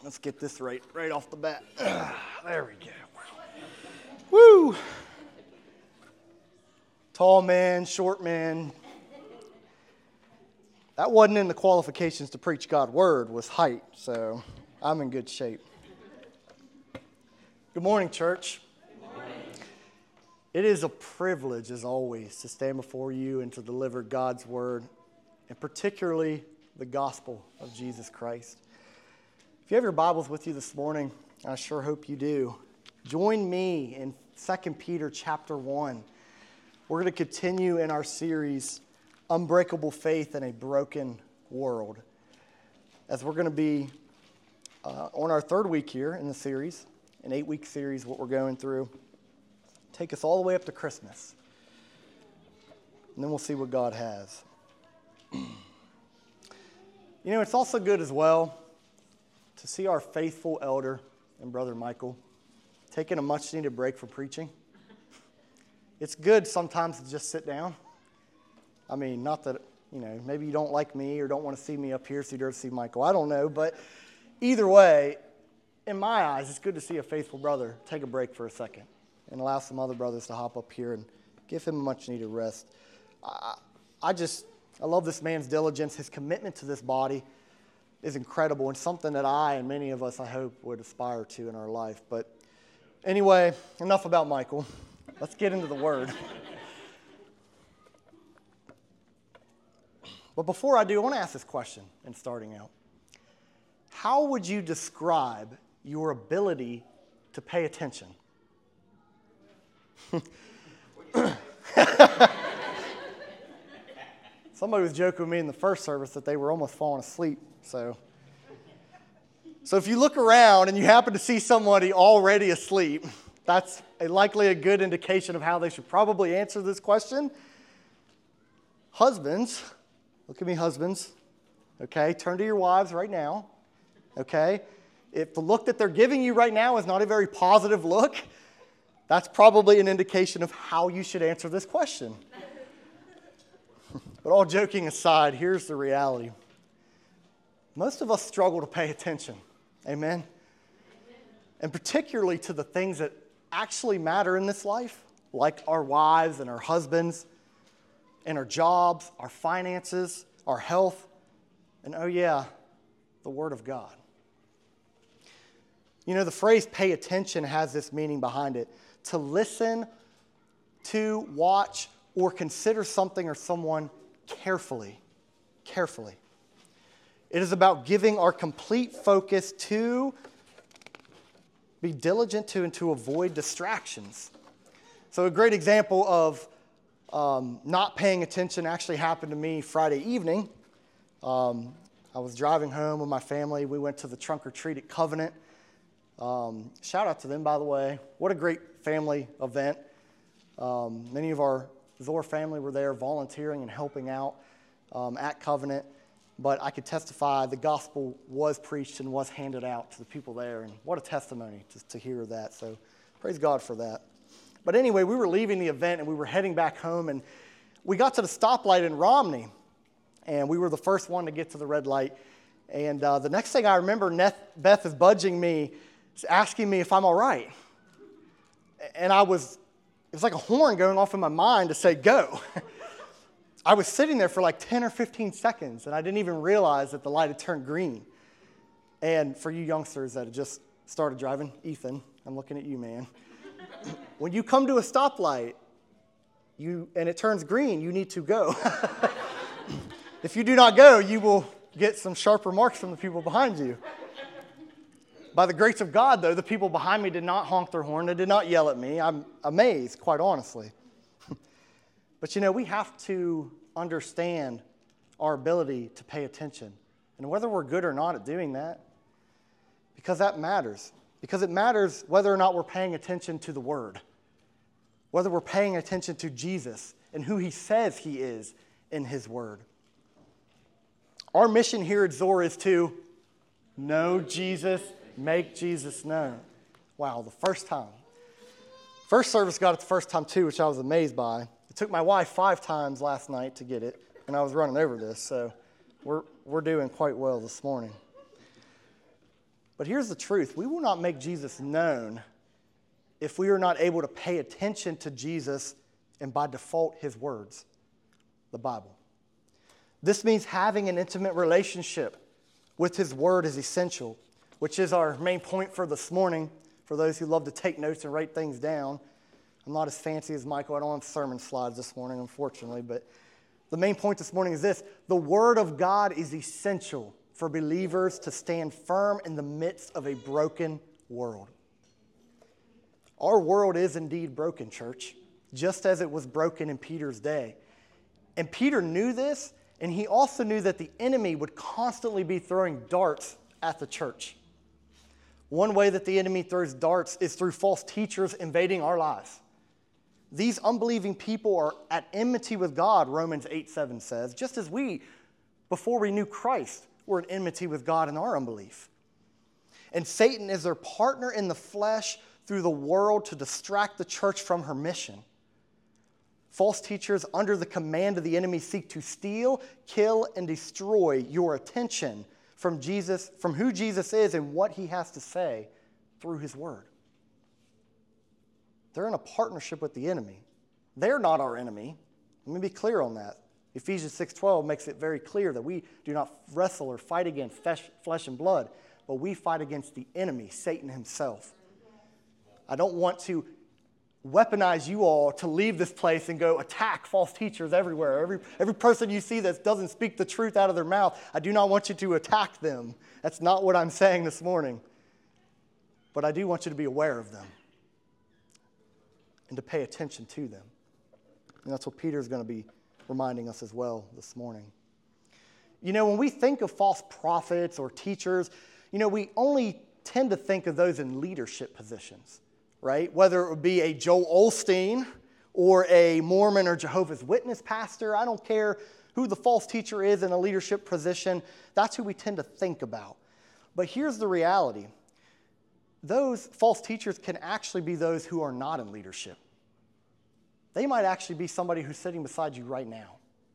Let's get this right off the bat. There we go. Woo! Tall man, short man. That wasn't in the qualifications to preach God's word, was height, so I'm in good shape. Good morning, church. Good morning. It is a privilege, as always, to stand before you and to deliver God's word, and particularly the gospel of Jesus Christ. If you have your Bibles with you this morning, I sure hope you do, join me in 2 Peter chapter 1. We're going to continue in our series, Unbreakable Faith in a Broken World, as we're going to be on our third week here in the series, an 8-week series, what we're going through. Take us all the way up to Christmas, and then we'll see what God has. You know, it's also good as well to see our faithful elder and Brother Michael taking a much-needed break from preaching. It's good sometimes to just sit down. I mean, not that, maybe you don't like me or don't want to see me up here so you don't see Michael. I don't know, but either way, in my eyes, it's good to see a faithful brother take a break for a second and allow some other brothers to hop up here and give him a much-needed rest. I love this man's diligence. His commitment to this body is incredible and something that I and many of us, I hope, would aspire to in our life. But anyway, enough about Michael. Let's get into the Word. But before I do, I want to ask this question in starting out. How would you describe your ability to pay attention? Somebody was joking with me in the first service that they were almost falling asleep. So if you look around and you happen to see somebody already asleep, that's likely a good indication of how they should probably answer this question. Husbands, look at me, husbands. Okay, turn to your wives right now. Okay, if the look that they're giving you right now is not a very positive look, that's probably an indication of how you should answer this question. But all joking aside, here's the reality. Most of us struggle to pay attention. Amen? And particularly to the things that actually matter in this life, like our wives and our husbands, and our jobs, our finances, our health, and the Word of God. You know, the phrase pay attention has this meaning behind it. To listen, to watch, or consider something or someone carefully. It is about giving our complete focus to, be diligent to, and to avoid distractions. So a great example of not paying attention actually happened to me Friday evening. I was driving home with my family. We went to the trunk or treat at Covenant. Shout out to them, by the way. What a great family event. Many of our Zor family were there volunteering and helping out at Covenant. But I could testify the gospel was preached and was handed out to the people there. And what a testimony to hear that. So praise God for that. But anyway, we were leaving the event and we were heading back home. And we got to the stoplight in Romney. And we were the first one to get to the red light. And the next thing I remember, Beth is budging me, asking me if I'm all right. And it was like a horn going off in my mind to say, go. I was sitting there for like 10 or 15 seconds, and I didn't even realize that the light had turned green. And for you youngsters that had just started driving, Ethan, I'm looking at you, man. When you come to a stoplight and it turns green, you need to go. If you do not go, you will get some sharp remarks from the people behind you. By the grace of God, though, the people behind me did not honk their horn. They did not yell at me. I'm amazed, quite honestly. But, we have to understand our ability to pay attention. And whether we're good or not at doing that, because that matters. Because it matters whether or not we're paying attention to the Word. Whether we're paying attention to Jesus and who He says He is in His Word. Our mission here at Zor is to know Jesus, make Jesus known. Wow, the first time. First service got it the first time too, which I was amazed by. It took my wife 5 times last night to get it, and I was running over this, so we're doing quite well this morning. But here's the truth. We will not make Jesus known if we are not able to pay attention to Jesus and by default his words, the Bible. This means having an intimate relationship with his word is essential, which is our main point for this morning. For those who love to take notes and write things down, I'm not as fancy as Michael. I don't have sermon slides this morning, unfortunately. But the main point this morning is this. The Word of God is essential for believers to stand firm in the midst of a broken world. Our world is indeed broken, church, just as it was broken in Peter's day. And Peter knew this, and he also knew that the enemy would constantly be throwing darts at the church. One way that the enemy throws darts is through false teachers invading our lives. These unbelieving people are at enmity with God, Romans 8:7 says, just as we, before we knew Christ, were at enmity with God in our unbelief. And Satan is their partner in the flesh through the world to distract the church from her mission. False teachers under the command of the enemy seek to steal, kill, and destroy your attention from Jesus, from who Jesus is and what he has to say through his word. They're in a partnership with the enemy. They're not our enemy. Let me be clear on that. Ephesians 6:12 makes it very clear that we do not wrestle or fight against flesh and blood, but we fight against the enemy, Satan himself. I don't want to weaponize you all to leave this place and go attack false teachers everywhere. Every person you see that doesn't speak the truth out of their mouth, I do not want you to attack them. That's not what I'm saying this morning. But I do want you to be aware of them and to pay attention to them. And that's what Peter's going to be reminding us as well this morning. You know, when we think of false prophets or teachers, you know, we only tend to think of those in leadership positions, right? Whether it would be a Joel Osteen or a Mormon or Jehovah's Witness pastor, I don't care who the false teacher is in a leadership position, that's who we tend to think about. But here's the reality. Those false teachers can actually be those who are not in leadership. They might actually be somebody who's sitting beside you right now.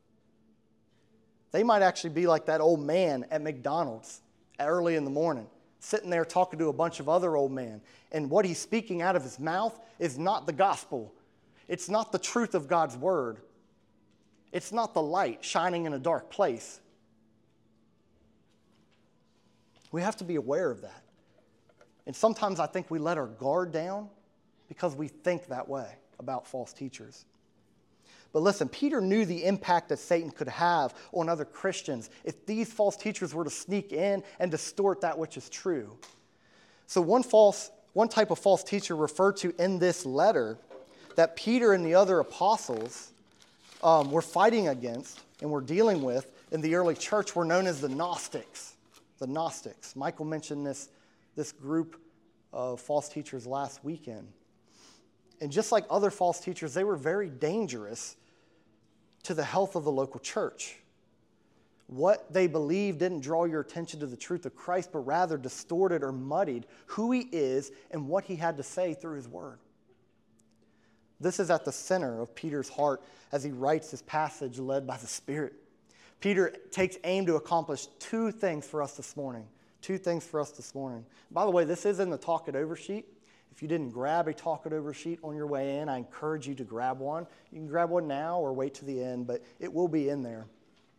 They might actually be like that old man at McDonald's early in the morning, sitting there talking to a bunch of other old men. And what he's speaking out of his mouth is not the gospel. It's not the truth of God's word. It's not the light shining in a dark place. We have to be aware of that. And sometimes I think we let our guard down because we think that way about false teachers. But listen, Peter knew the impact that Satan could have on other Christians if these false teachers were to sneak in and distort that which is true. So one type of false teacher referred to in this letter that Peter and the other apostles were fighting against and were dealing with in the early church were known as the Gnostics. The Gnostics. Michael mentioned this group of false teachers last weekend. And just like other false teachers, they were very dangerous to the health of the local church. What they believed didn't draw your attention to the truth of Christ, but rather distorted or muddied who he is and what he had to say through his word. This is at the center of Peter's heart as he writes this passage led by the Spirit. Peter takes aim to accomplish two things for us this morning. By the way, this is in the Talk It Over sheet. If you didn't grab a Talk It Over sheet on your way in, I encourage you to grab one. You can grab one now or wait to the end, but it will be in there.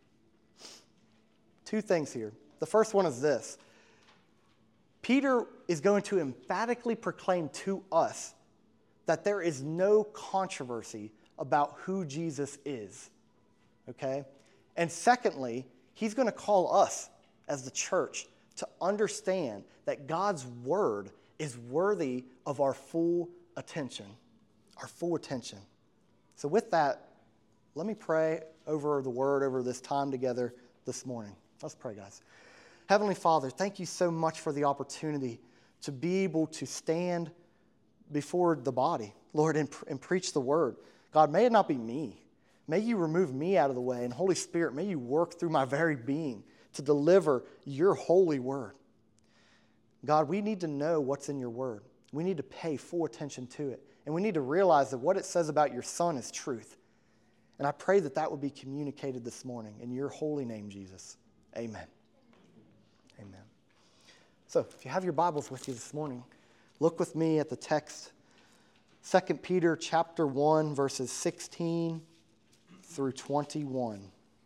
Two things here. The first one is this. Peter is going to emphatically proclaim to us that there is no controversy about who Jesus is. Okay? And secondly, he's going to call us as the church to understand that God's word is worthy of our full attention. So with that, let me pray over the word, over this time together this morning. Let's pray, guys. Heavenly Father, thank you so much for the opportunity to be able to stand before the body, Lord, and preach the word. God, may it not be me. May you remove me out of the way. And Holy Spirit, may you work through my very being to deliver your holy word. God, we need to know what's in your word. We need to pay full attention to it. And we need to realize that what it says about your Son is truth. And I pray that that would be communicated this morning. In your holy name, Jesus. Amen. Amen. So if you have your Bibles with you this morning, look with me at the text, 2 Peter chapter 1, verses 16 through 21.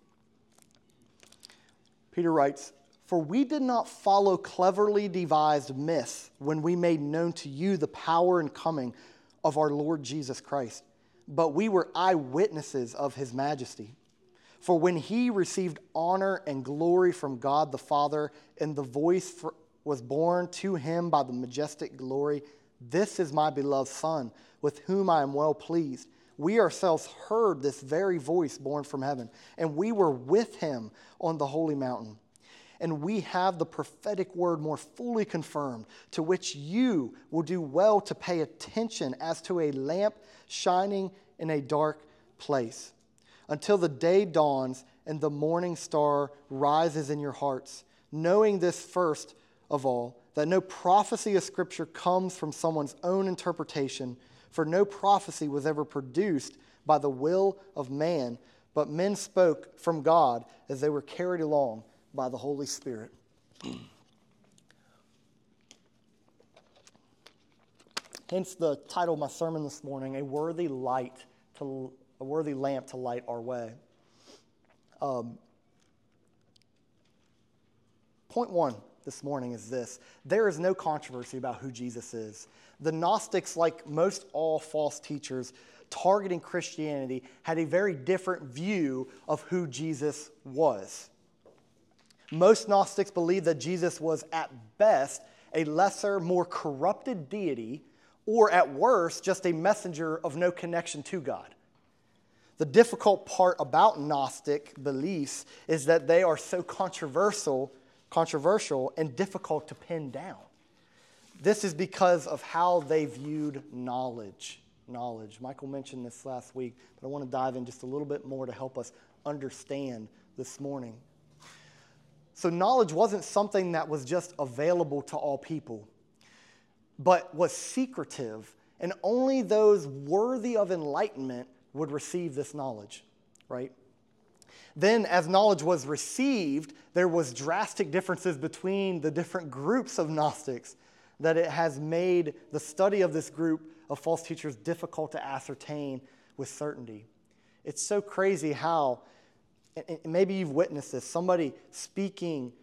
Peter writes, "For we did not follow cleverly devised myths when we made known to you the power and coming of our Lord Jesus Christ, but we were eyewitnesses of his majesty. For when he received honor and glory from God the Father, and the voice was borne to him by the majestic glory, 'This is my beloved Son, with whom I am well pleased.' We ourselves heard this very voice borne from heaven, and we were with him on the holy mountain. And we have the prophetic word more fully confirmed, to which you will do well to pay attention as to a lamp shining in a dark place, until the day dawns and the morning star rises in your hearts, knowing this first of all, that no prophecy of Scripture comes from someone's own interpretation, for no prophecy was ever produced by the will of man, but men spoke from God as they were carried along by the Holy Spirit." Hence the title of my sermon this morning, A Worthy Lamp to Light Our Way. Point one this morning is this: there is no controversy about who Jesus is. The Gnostics, like most all false teachers targeting Christianity, had a very different view of who Jesus was. Most Gnostics believed that Jesus was at best a lesser, more corrupted deity, or at worst, just a messenger of no connection to God. The difficult part about Gnostic beliefs is that they are so controversial and difficult to pin down. This is because of how they viewed knowledge. Michael mentioned this last week, but I want to dive in just a little bit more to help us understand this morning. So knowledge wasn't something that was just available to all people, but was secretive, and only those worthy of enlightenment would receive this knowledge, right? Then, as knowledge was received, there was drastic differences between the different groups of Gnostics that it has made the study of this group of false teachers difficult to ascertain with certainty. It's so crazy how, and maybe you've witnessed this, somebody speaking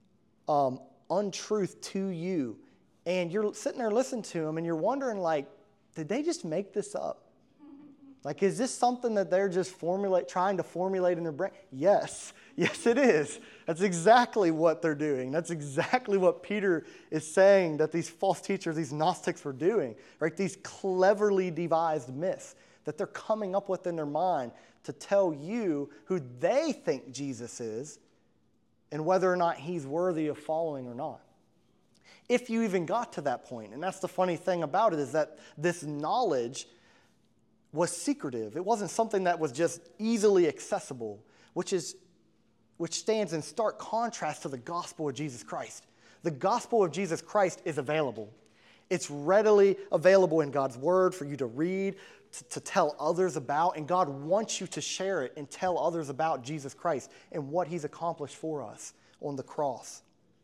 untruth to you, and you're sitting there listening to them, and you're wondering, like, did they just make this up? Like, is this something that they're just trying to formulate in their brain? Yes, it is. That's exactly what they're doing. That's exactly what Peter is saying that these false teachers, these Gnostics were doing, right? These cleverly devised myths that they're coming up with in their mind to tell you who they think Jesus is and whether or not he's worthy of following or not. If you even got to that point. And that's the funny thing about it, is that this knowledge was secretive. It wasn't something that was just easily accessible, which stands in stark contrast to the gospel of Jesus Christ. The gospel of Jesus Christ is available. It's readily available in God's word for you to read, to tell others about, and God wants you to share it and tell others about Jesus Christ and what he's accomplished for us on the cross.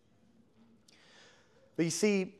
But you see,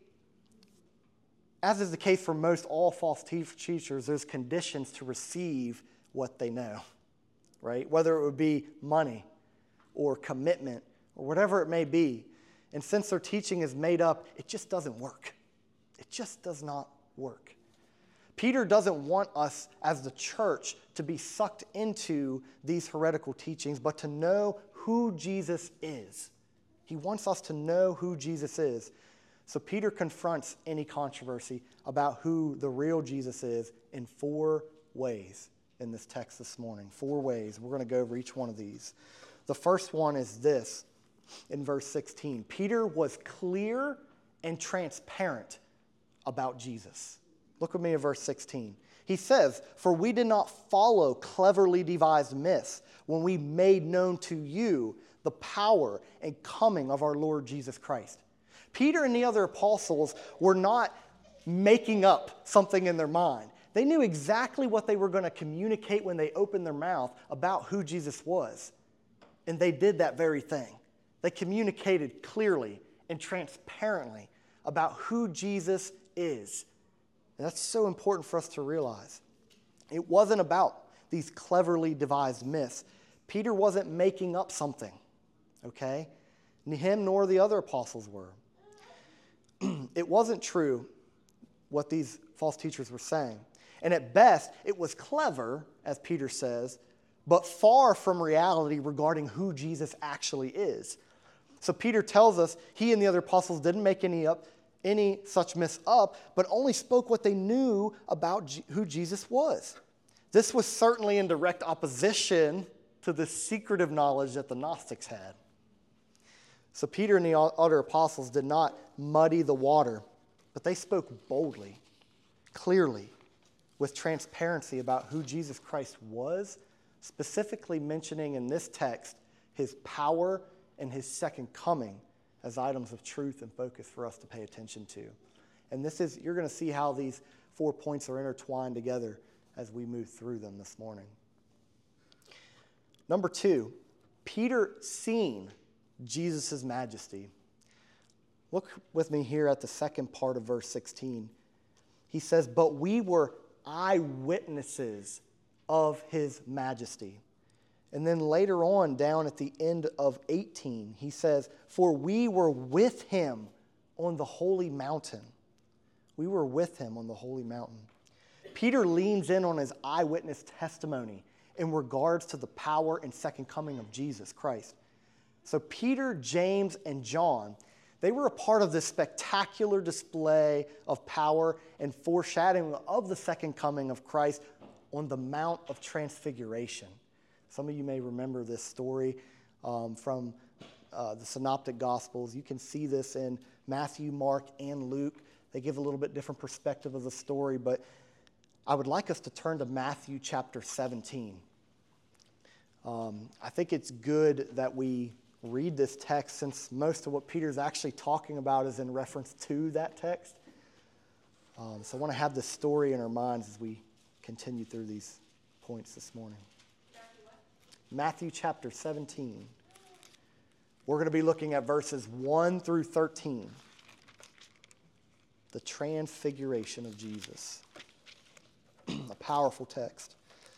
as is the case for most all false teachers, there's conditions to receive what they know, right? Whether it would be money or commitment or whatever it may be. And since their teaching is made up, it just doesn't work. It just does not work. Peter doesn't want us as the church to be sucked into these heretical teachings, but to know who Jesus is. He wants us to know who Jesus is. So Peter confronts any controversy about who the real Jesus is in 4 ways in this text this morning. 4 ways. We're going to go over each one of these. The first one is this, in verse 16. Peter was clear and transparent about Jesus. Look with me at verse 16. He says, "For we did not follow cleverly devised myths when we made known to you the power and coming of our Lord Jesus Christ." Peter and the other apostles were not making up something in their mind. They knew exactly what they were going to communicate when they opened their mouth about who Jesus was. And they did that very thing. They communicated clearly and transparently about who Jesus is. And that's so important for us to realize. It wasn't about these cleverly devised myths. Peter wasn't making up something, okay? Him nor the other apostles were. It wasn't true what these false teachers were saying. And at best, it was clever, as Peter says, but far from reality regarding who Jesus actually is. So Peter tells us he and the other apostles didn't make any such myths up, but only spoke what they knew about who Jesus was. This was certainly in direct opposition to the secretive knowledge that the Gnostics had. So Peter and the other apostles did not muddy the water, but they spoke boldly, clearly, with transparency about who Jesus Christ was, specifically mentioning in this text his power and his second coming as items of truth and focus for us to pay attention to. And you're going to see how these 4 points are intertwined together as we move through them this morning. Number 2, Peter seen Jesus' majesty. Look with me here at the second part of verse 16. He says, "But we were eyewitnesses of his majesty." And then later on, down at the end of 18, he says, "For we were with him on the holy mountain." We were with him on the holy mountain. Peter leans in on his eyewitness testimony in regards to the power and second coming of Jesus Christ. So Peter, James, and John, they were a part of this spectacular display of power and foreshadowing of the second coming of Christ on the Mount of Transfiguration. Some of you may remember this story from the Synoptic Gospels. You can see this in Matthew, Mark, and Luke. They give a little bit different perspective of the story, but I would like us to turn to Matthew chapter 17. I think it's good that we read this text since most of what Peter's actually talking about is in reference to that text. So I want to have this story in our minds as we continue through these points this morning. Matthew chapter 17. We're going to be looking at verses 1 through 13. The transfiguration of Jesus. A powerful text.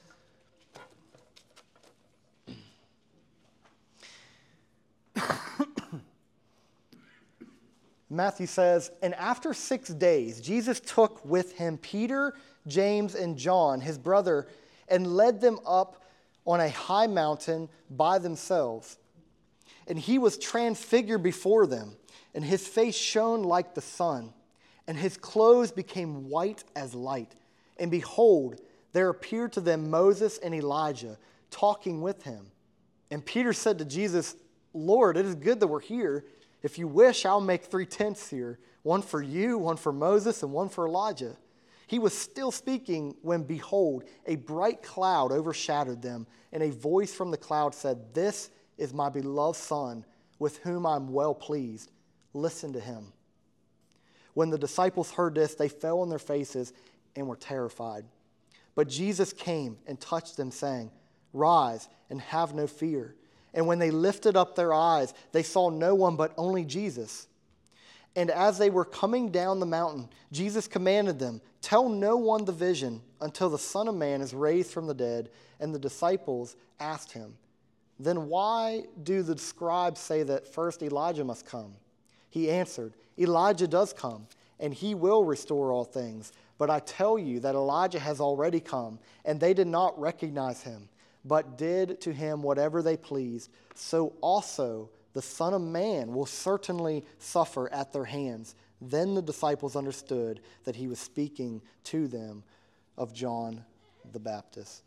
Matthew says, "And after 6 days, Jesus took with him Peter, James, and John, his brother, and led them up on a high mountain by themselves. And he was transfigured before them, and his face shone like the sun, and his clothes became white as light. And behold, there appeared to them Moses and Elijah talking with him. And Peter said to Jesus, 'Lord, it is good that we're here. If you wish, I'll make 3 tents here, one for you, one for Moses, and one for Elijah.' He was still speaking when, behold, a bright cloud overshadowed them, and a voice from the cloud said, 'This is my beloved Son, with whom I am well pleased. Listen to him.' When the disciples heard this, they fell on their faces and were terrified. But Jesus came and touched them, saying, 'Rise and have no fear.' And when they lifted up their eyes, they saw no one but only Jesus. And as they were coming down the mountain, Jesus commanded them, 'Tell no one the vision until the Son of Man is raised from the dead.' And the disciples asked him, 'Then why do the scribes say that first Elijah must come?' He answered, 'Elijah does come, and he will restore all things. But I tell you that Elijah has already come, and they did not recognize him, but did to him whatever they pleased. So also the Son of Man will certainly suffer at their hands.' Then the disciples understood that he was speaking to them of John the Baptist."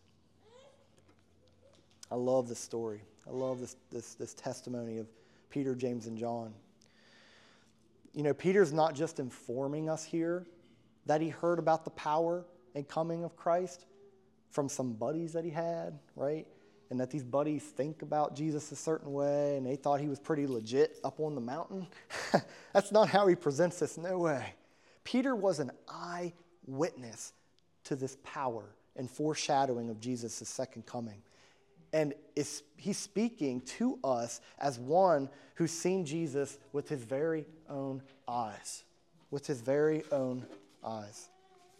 I love this story. I love this testimony of Peter, James, and John. You know, Peter's not just informing us here that he heard about the power and coming of Christ from some buddies that he had, right? And that these buddies think about Jesus a certain way, and they thought he was pretty legit up on the mountain. That's not how he presents this, no way. Peter was an eyewitness to this power and foreshadowing of Jesus' second coming. And he's speaking to us as one who's seen Jesus with his very own eyes. With his very own eyes.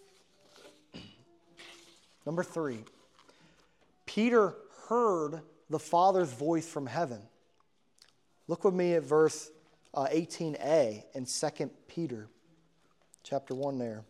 Number 3, Peter heard the Father's voice from heaven. Look with me at verse 18a in 2 Peter chapter 1 there.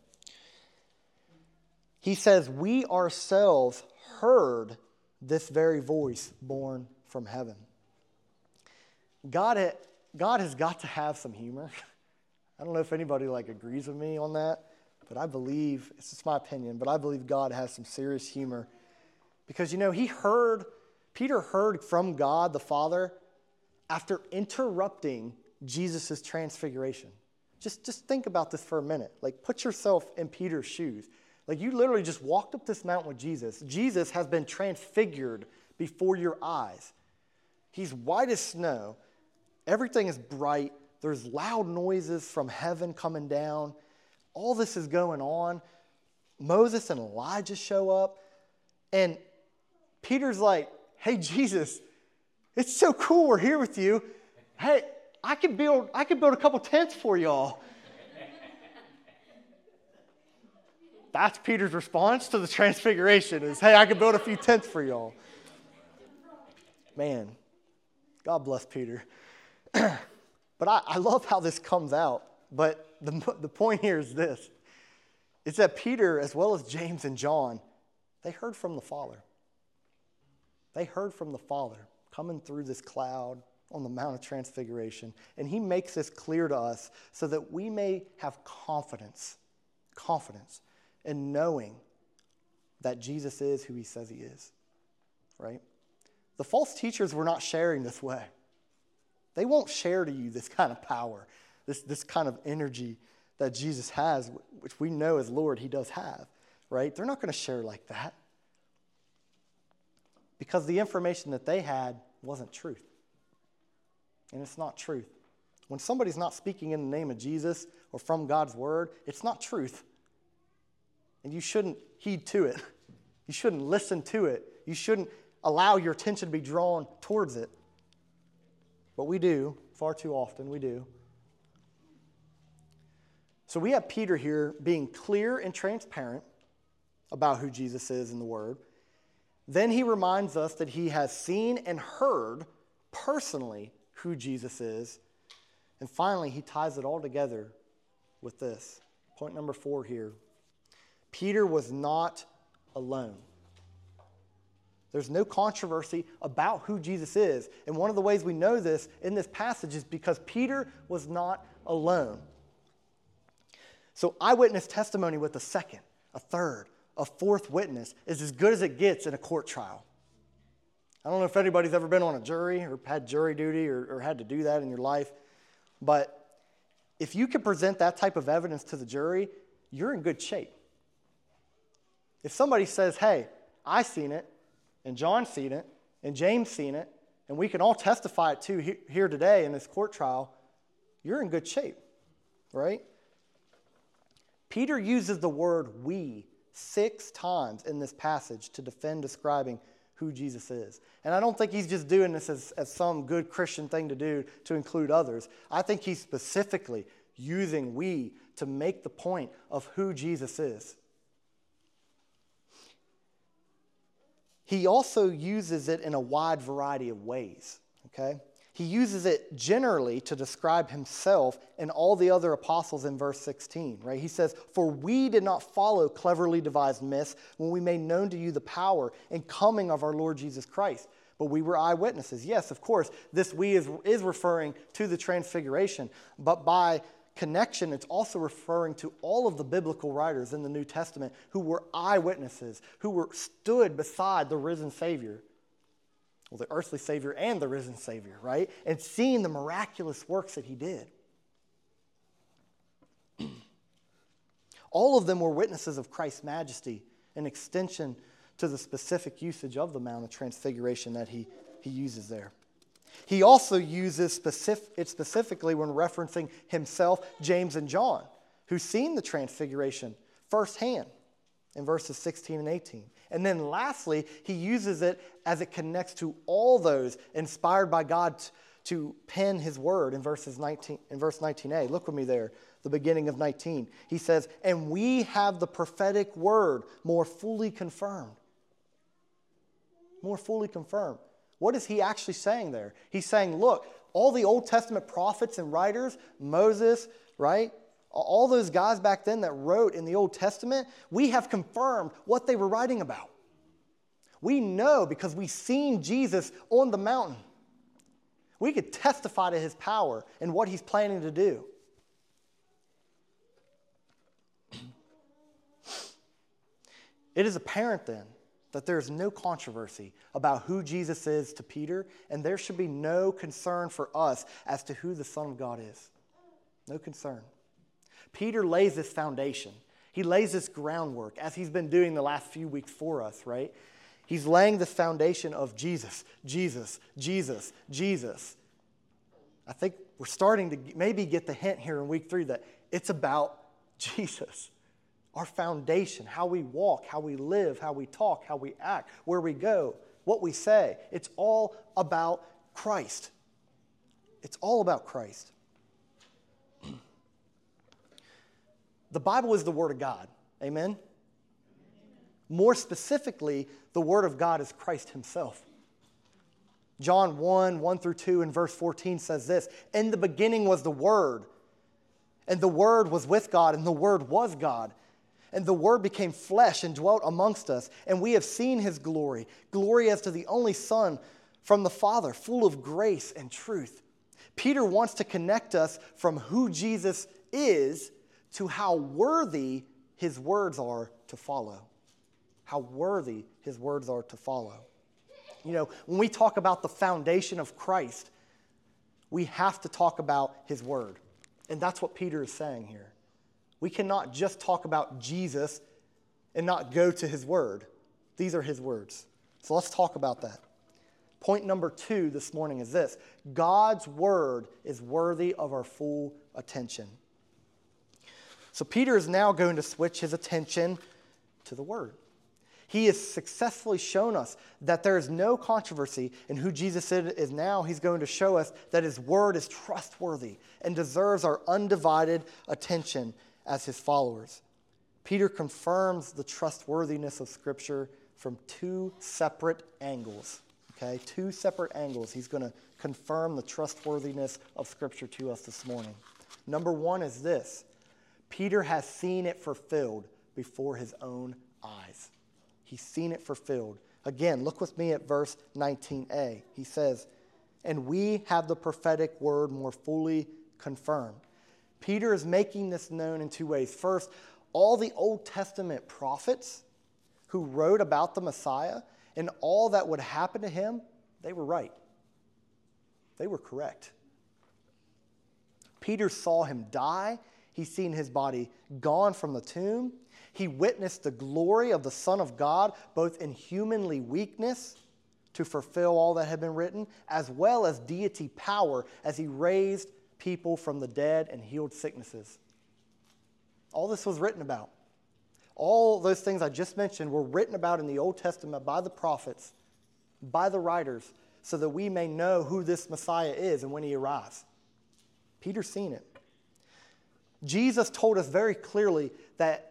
He says, we ourselves heard this very voice born from heaven. God has got to have some humor. I don't know if anybody agrees with me on that, but I believe, it's just my opinion, but I believe God has some serious humor. Because, Peter heard from God the Father after interrupting Jesus' transfiguration. Just think about this for a minute. Put yourself in Peter's shoes. You literally just walked up this mountain with Jesus. Jesus has been transfigured before your eyes. He's white as snow. Everything is bright. There's loud noises from heaven coming down. All this is going on. Moses and Elijah show up. And Peter's like, hey, Jesus, it's so cool we're here with you. Hey, I could build a couple tents for y'all. That's Peter's response to the transfiguration is, hey, I could build a few tents for y'all. Man, God bless Peter. But I love how this comes out. But the point here is this. It's that Peter, as well as James and John, they heard from the Father. They heard from the Father coming through this cloud on the Mount of Transfiguration. And he makes this clear to us so that we may have confidence in knowing that Jesus is who he says he is. Right? The false teachers were not sharing this way. They won't share to you this kind of power, this kind of energy that Jesus has, which we know as Lord he does have, right? They're not going to share like that because the information that they had wasn't truth. And it's not truth. When somebody's not speaking in the name of Jesus or from God's word, it's not truth. And you shouldn't heed to it. You shouldn't listen to it. You shouldn't allow your attention to be drawn towards it. But we do, far too often, we do. So we have Peter here being clear and transparent about who Jesus is in the Word. Then he reminds us that he has seen and heard personally who Jesus is. And finally, he ties it all together with this. Point number 4 here. Peter was not alone. There's no controversy about who Jesus is. And one of the ways we know this in this passage is because Peter was not alone. So eyewitness testimony with a second, a third, a fourth witness is as good as it gets in a court trial. I don't know if anybody's ever been on a jury or had jury duty or had to do that in your life, but if you can present that type of evidence to the jury, you're in good shape. If somebody says, hey, I seen it, and John seen it, and James seen it, and we can all testify it to here today in this court trial, you're in good shape, right? Peter uses the word we 6 times in this passage to defend describing who Jesus is. And I don't think he's just doing this as some good Christian thing to do to include others. I think he's specifically using we to make the point of who Jesus is. He also uses it in a wide variety of ways, okay? He uses it generally to describe himself and all the other apostles in verse 16, right? He says, for we did not follow cleverly devised myths when we made known to you the power and coming of our Lord Jesus Christ, but we were eyewitnesses. Yes, of course, this we is referring to the transfiguration, but by connection, it's also referring to all of the biblical writers in the New Testament who were eyewitnesses, who stood beside the risen Savior. Well, the earthly Savior and the risen Savior, right? And seeing the miraculous works that he did. All of them were witnesses of Christ's majesty, an extension to the specific usage of the Mount of Transfiguration that he uses there. He also uses it specifically when referencing himself, James, and John, who've seen the Transfiguration firsthand. in verses 16 and 18. And then lastly, he uses it as it connects to all those inspired by God to pen his word in verse 19a. Look with me there, the beginning of 19. He says, and we have the prophetic word more fully confirmed. More fully confirmed. What is he actually saying there? He's saying, look, all the Old Testament prophets and writers, Moses, right? All those guys back then that wrote in the Old Testament, we have confirmed what they were writing about. We know because we've seen Jesus on the mountain. We could testify to his power and what he's planning to do. It is apparent then that there is no controversy about who Jesus is to Peter, and there should be no concern for us as to who the Son of God is. No concern. Peter lays this foundation. He lays this groundwork, as he's been doing the last few weeks for us, right? He's laying this foundation of Jesus, Jesus, Jesus, Jesus. I think we're starting to maybe get the hint here in week 3 that it's about Jesus. Our foundation, how we walk, how we live, how we talk, how we act, where we go, what we say. It's all about Christ. It's all about Christ. The Bible is the Word of God. Amen? More specifically, the Word of God is Christ himself. John 1:1-2 and verse 14 says this, in the beginning was the Word, and the Word was with God, and the Word was God. And the Word became flesh and dwelt amongst us, and we have seen his glory, glory as to the only Son from the Father, full of grace and truth. Peter wants to connect us from who Jesus is to how worthy his words are to follow. How worthy his words are to follow. You know, when we talk about the foundation of Christ, we have to talk about his word. And that's what Peter is saying here. We cannot just talk about Jesus and not go to his word. These are his words. So let's talk about that. Point number 2 this morning is this. God's word is worthy of our full attention. So Peter is now going to switch his attention to the word. He has successfully shown us that there is no controversy in who Jesus is now. He's going to show us that his word is trustworthy and deserves our undivided attention as his followers. Peter confirms the trustworthiness of Scripture from 2 separate angles. Okay, 2 separate angles. He's going to confirm the trustworthiness of Scripture to us this morning. Number 1 is this. Peter has seen it fulfilled before his own eyes. He's seen it fulfilled. Again, look with me at verse 19a. He says, and we have the prophetic word more fully confirmed. Peter is making this known in 2 ways. First, all the Old Testament prophets who wrote about the Messiah and all that would happen to him, they were right. They were correct. Peter saw him die. He's seen his body gone from the tomb. He witnessed the glory of the Son of God, both in humanly weakness to fulfill all that had been written, as well as deity power as he raised people from the dead and healed sicknesses. All this was written about. All those things I just mentioned were written about in the Old Testament by the prophets, by the writers, so that we may know who this Messiah is and when he arrives. Peter's seen it. Jesus told us very clearly that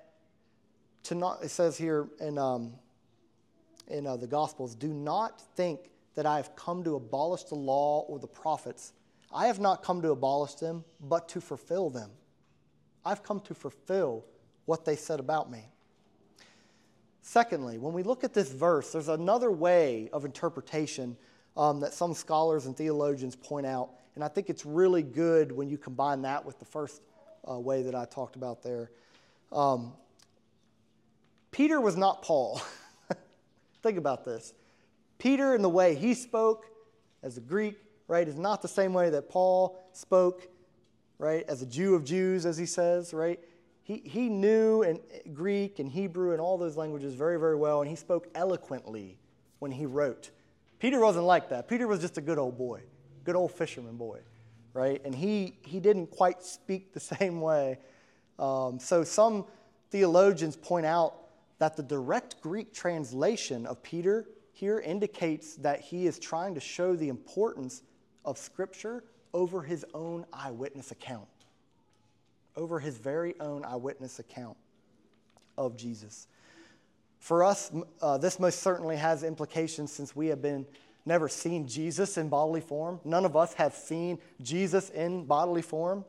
it says here in the Gospels, do not think that I have come to abolish the law or the prophets. I have not come to abolish them, but to fulfill them. I've come to fulfill what they said about me. Secondly, when we look at this verse, there's another way of interpretation that some scholars and theologians point out, and I think it's really good when you combine that with the first way that I talked about there. Peter was not Paul. Think about this. Peter, in the way he spoke as a Greek, right, is not the same way that Paul spoke, right, as a Jew of Jews, as he says, right? He knew in Greek and Hebrew and all those languages very, very well, and he spoke eloquently when he wrote. Peter wasn't like that. Peter was just a good old boy, good old fisherman boy, right? And he didn't quite speak the same way. So some theologians point out that the direct Greek translation of Peter here indicates that he is trying to show the importance of Scripture over his own eyewitness account, over his very own eyewitness account of Jesus. For us, this most certainly has implications since we have never seen Jesus in bodily form. None of us have seen Jesus in bodily form.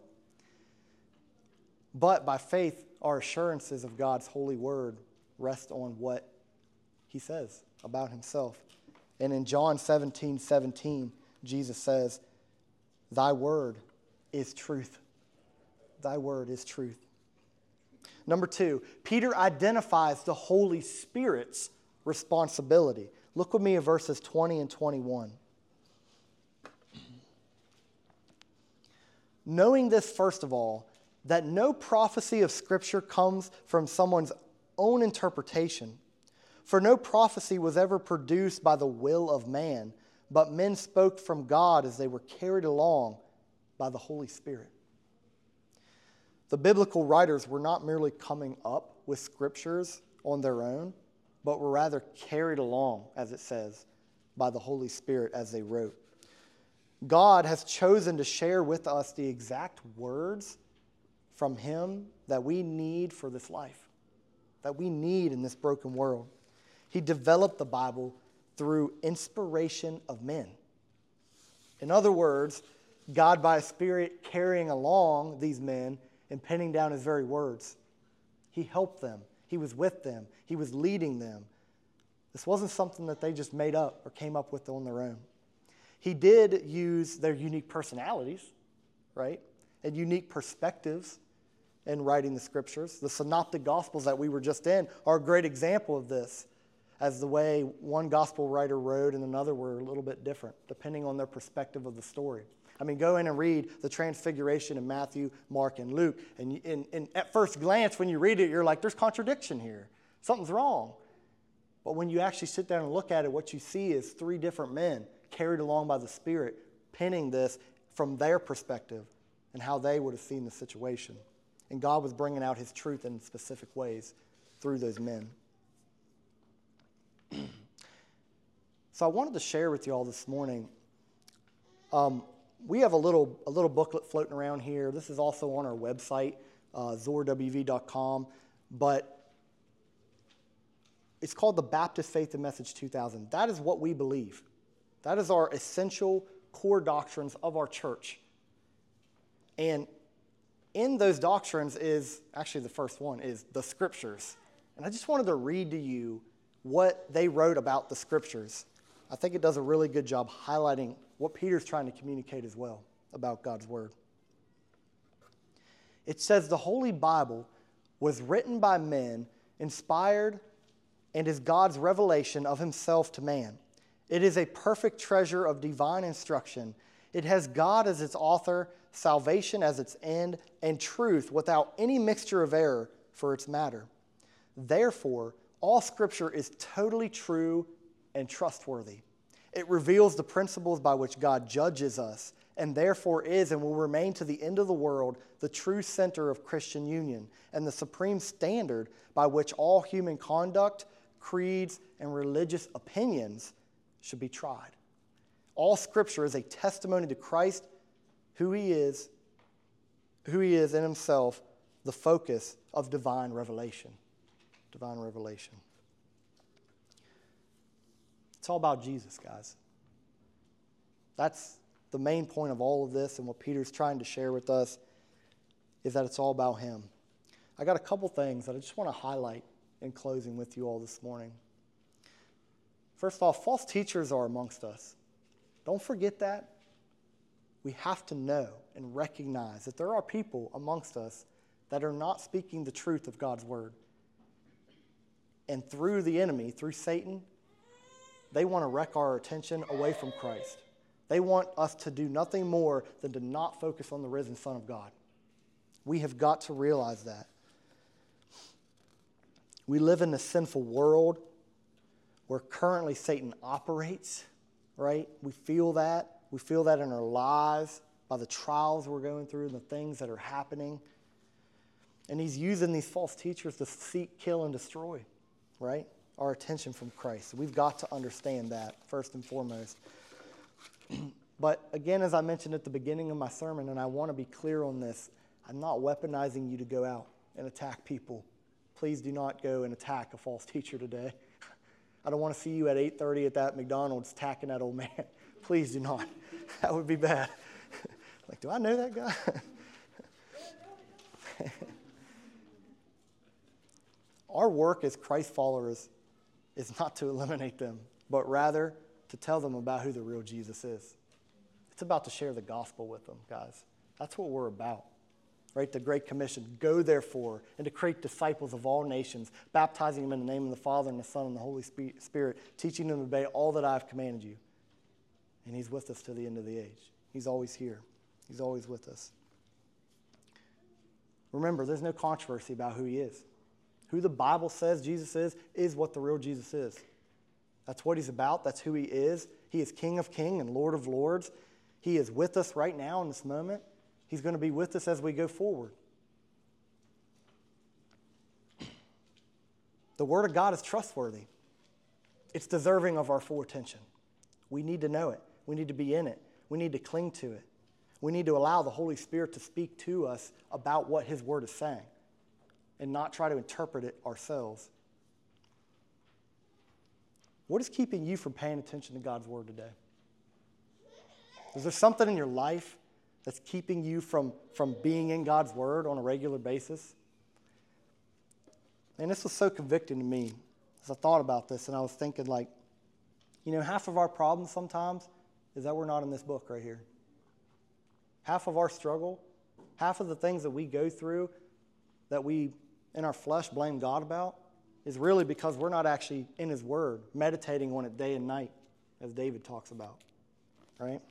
But by faith, our assurances of God's holy word rest on what he says about himself. And in John 17:17, Jesus says, "Thy word is truth." Thy word is truth. Number 2, Peter identifies the Holy Spirit's responsibility. Look with me at verses 20 and 21. Knowing this, first of all, that no prophecy of Scripture comes from someone's own interpretation. For no prophecy was ever produced by the will of man, but men spoke from God as they were carried along by the Holy Spirit. The biblical writers were not merely coming up with scriptures on their own, but were rather carried along, as it says, by the Holy Spirit as they wrote. God has chosen to share with us the exact words from him that we need for this life, that we need in this broken world. He developed the Bible through inspiration of men. In other words, God by His Spirit carrying along these men and penning down his very words. He helped them. He was with them. He was leading them. This wasn't something that they just made up or came up with on their own. He did use their unique personalities, right, and unique perspectives in writing the scriptures. The synoptic gospels that we were just in are a great example of this, as the way one gospel writer wrote and another were a little bit different, depending on their perspective of the story. I mean, go in and read the Transfiguration in Matthew, Mark, and Luke. And at first glance, when you read it, you're like, there's contradiction here. Something's wrong. But when you actually sit down and look at it, what you see is 3 different men carried along by the Spirit, penning this from their perspective and how they would have seen the situation. And God was bringing out his truth in specific ways through those men. So I wanted to share with you all this morning. We have a little booklet floating around here. This is also on our website, zorwv.com, but it's called the Baptist Faith and Message 2000. That is what we believe. That is our essential core doctrines of our church. And in those doctrines is, actually the first one is the Scriptures. And I just wanted to read to you what they wrote about the Scriptures. I think it does a really good job highlighting what Peter's trying to communicate as well about God's Word. It says the Holy Bible was written by men, inspired, and is God's revelation of himself to man. It is a perfect treasure of divine instruction. It has God as its author, salvation as its end, and truth without any mixture of error for its matter. Therefore, all Scripture is totally true and trustworthy. It reveals the principles by which God judges us, and therefore is and will remain to the end of the world the true center of Christian union and the supreme standard by which all human conduct, creeds, and religious opinions should be tried. All Scripture is a testimony to Christ, who he is in himself, the focus of divine revelation. Divine revelation. It's all about Jesus, guys. That's the main point of all of this, and what Peter's trying to share with us is that it's all about him. I got a couple things that I just want to highlight in closing with you all this morning. First off, false teachers are amongst us. Don't forget that. We have to know and recognize that there are people amongst us that are not speaking the truth of God's word. And through the enemy, through Satan, they want to wreck our attention away from Christ. They want us to do nothing more than to not focus on the risen Son of God. We have got to realize that. We live in a sinful world where currently Satan operates, right? We feel that. We feel that in our lives by the trials we're going through and the things that are happening. And he's using these false teachers to seek, kill, and destroy. right? Our attention from Christ. We've got to understand that first and foremost. But again, as I mentioned at the beginning of my sermon, and I want to be clear on this, I'm not weaponizing you to go out and attack people. Please do not go and attack a false teacher today. I don't want to see you at 8:30 at that McDonald's attacking that old man. Please do not. That would be bad. Like, do I know that guy? Our work as Christ followers is not to eliminate them, but rather to tell them about who the real Jesus is. It's about to share the gospel with them, guys. That's what we're about, right? The Great Commission, go therefore, and to create disciples of all nations, baptizing them in the name of the Father and the Son and the Holy Spirit, teaching them to obey all that I have commanded you. And he's with us to the end of the age. He's always here. He's always with us. Remember, there's no controversy about who he is. Who the Bible says Jesus is what the real Jesus is. That's what he's about. That's who he is. He is King of Kings and Lord of Lords. He is with us right now in this moment. He's going to be with us as we go forward. The Word of God is trustworthy. It's deserving of our full attention. We need to know it. We need to be in it. We need to cling to it. We need to allow the Holy Spirit to speak to us about what his Word is saying and not try to interpret it ourselves. What is keeping you from paying attention to God's Word today? Is there something in your life that's keeping you from being in God's Word on a regular basis? And this was so convicting to me as I thought about this, and I was thinking, like, half of our problems sometimes is that we're not in this book right here. Half of our struggle, half of the things that we go through that we, in our flesh, blame God about is really because we're not actually in his Word, meditating on it day and night, as David talks about, right?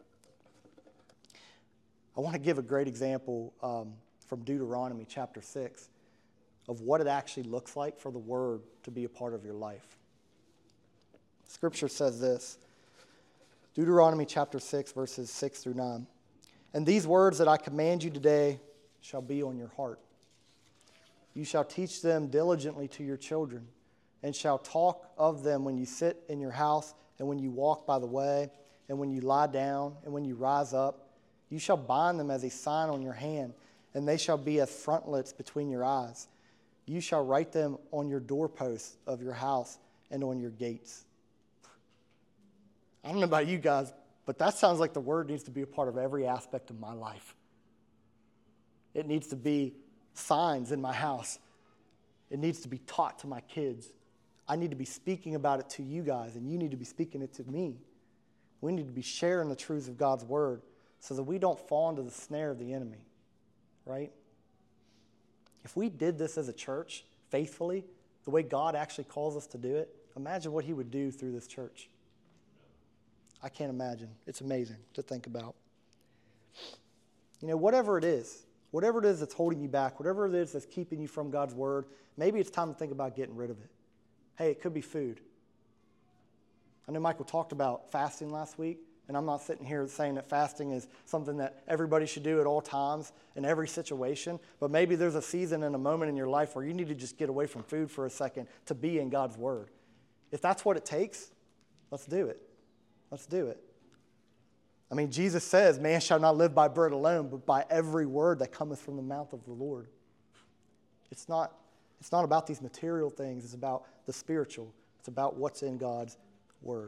I want to give a great example from Deuteronomy chapter 6 of what it actually looks like for the Word to be a part of your life. Scripture says this, Deuteronomy chapter 6, verses 6 through 9. And these words that I command you today shall be on your heart. You shall teach them diligently to your children, and shall talk of them when you sit in your house, and when you walk by the way, and when you lie down, and when you rise up. You shall bind them as a sign on your hand, and they shall be as frontlets between your eyes. You shall write them on your doorposts of your house and on your gates. I don't know about you guys, but that sounds like the Word needs to be a part of every aspect of my life. It needs to be signs in my house. It needs to be taught to my kids. I need to be speaking about it to you guys, and you need to be speaking it to me. We need to be sharing the truths of God's Word so that we don't fall into the snare of the enemy, right? If we did this as a church faithfully, the way God actually calls us to do it, imagine what he would do through this church. I can't imagine. It's amazing to think about. Whatever it is that's holding you back, whatever it is that's keeping you from God's Word, maybe it's time to think about getting rid of it. Hey, it could be food. I know Michael talked about fasting last week, and I'm not sitting here saying that fasting is something that everybody should do at all times in every situation, but maybe there's a season and a moment in your life where you need to just get away from food for a second to be in God's Word. If that's what it takes, let's do it. Let's do it. I mean, Jesus says, man shall not live by bread alone, but by every word that cometh from the mouth of the Lord. It's not about these material things. It's about the spiritual. It's about what's in God's Word.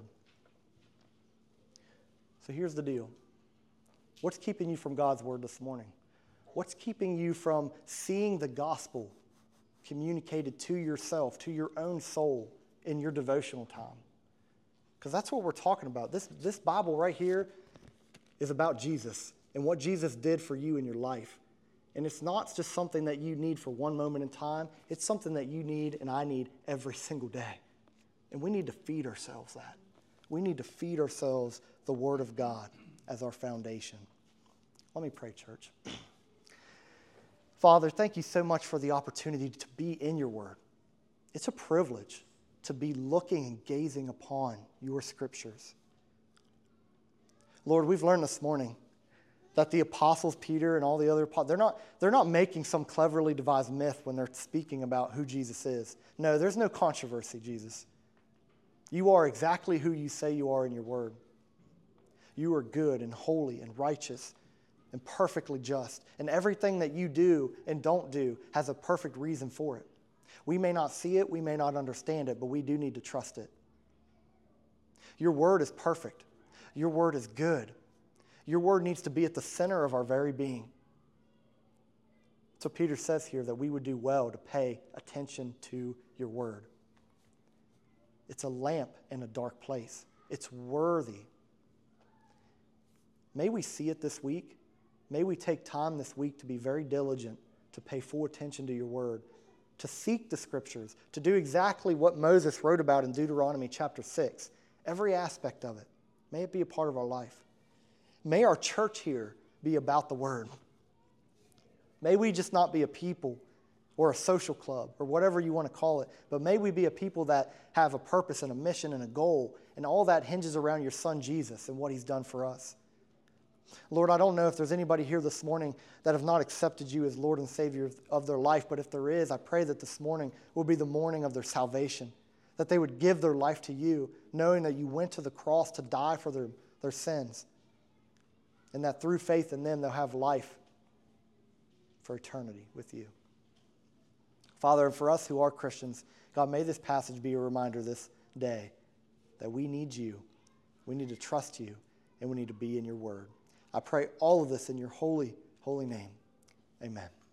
So here's the deal. What's keeping you from God's Word this morning? What's keeping you from seeing the gospel communicated to yourself, to your own soul in your devotional time? Because that's what we're talking about. This Bible right here is about Jesus and what Jesus did for you in your life. And it's not just something that you need for one moment in time. It's something that you need and I need every single day. And we need to feed ourselves that. We need to feed ourselves the Word of God as our foundation. Let me pray, church. Father, thank you so much for the opportunity to be in your Word. It's a privilege to be looking and gazing upon your Scriptures. Lord, we've learned this morning that the apostles, Peter and all the other apostles, they're not making some cleverly devised myth when they're speaking about who Jesus is. No, there's no controversy, Jesus. You are exactly who you say you are in your word. You are good and holy and righteous and perfectly just. And everything that you do and don't do has a perfect reason for it. We may not see it, we may not understand it, but we do need to trust it. Your word is perfect. Your word is good. Your word needs to be at the center of our very being. So Peter says here that we would do well to pay attention to your word. It's a lamp in a dark place. It's worthy. May we see it this week. May we take time this week to be very diligent, to pay full attention to your word, to seek the scriptures, to do exactly what Moses wrote about in Deuteronomy chapter 6. Every aspect of it. May it be a part of our life. May our church here be about the word. May we just not be a people or a social club or whatever you want to call it, but may we be a people that have a purpose and a mission and a goal, and all that hinges around your son Jesus and what he's done for us. Lord, I don't know if there's anybody here this morning that have not accepted you as Lord and Savior of their life, but if there is, I pray that this morning will be the morning of their salvation, that they would give their life to you, knowing that you went to the cross to die for their sins, and that through faith in them, they'll have life for eternity with you. Father, for us who are Christians, God, may this passage be a reminder this day that we need you, we need to trust you, and we need to be in your word. I pray all of this in your holy, holy name. Amen.